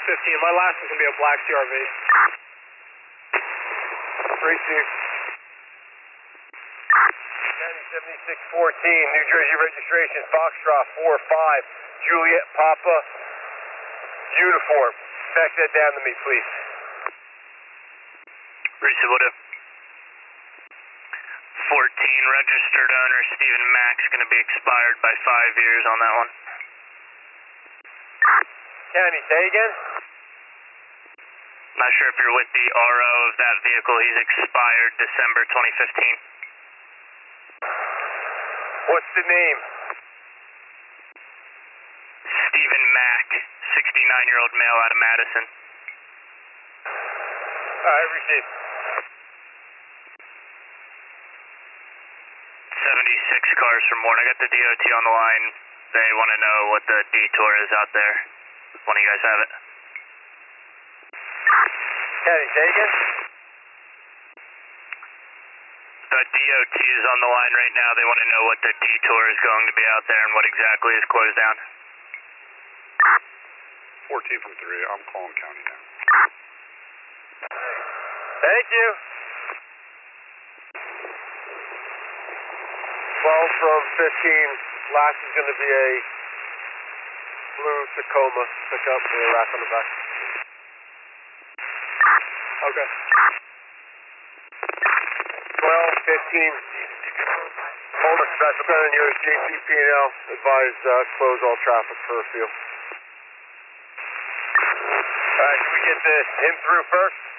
15. My last one's going to be a black CRV. 3-2. County 7614, New Jersey registration, Foxtrot 45, Juliet Papa, uniform. Fax that down to me, please. Receive what if 14, registered owner Stephen Max, going to be expired by 5 years on that one. County, say again? Not sure if you're with the RO of that vehicle. He's expired December 2015. What's the name? Stephen Mack, 69-year-old male out of Madison. Alright, received. 76 cars from Warren. I got the DOT on the line. They want to know what the detour is out there. One of you guys have it? County, say again? The DOT is on the line right now. They want to know what the detour is going to be out there and what exactly is closed down. 14 from 3. I'm calling county now. Thank you. 12 from 15. Last is going to be a blue Tacoma pickup with a rack on the back. Okay. 12, 15. Hold us special pen on yours, JPP&L. Advise close all traffic curfew. Alright, can we get him through first?